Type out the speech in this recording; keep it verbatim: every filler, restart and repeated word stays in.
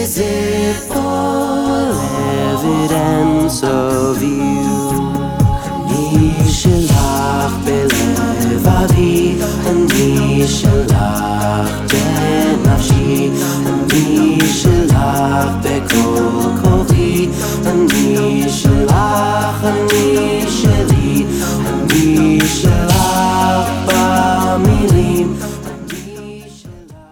Is it all evidence of you? אני שלך בלבבי, אני שלך בנפשי, אני שלך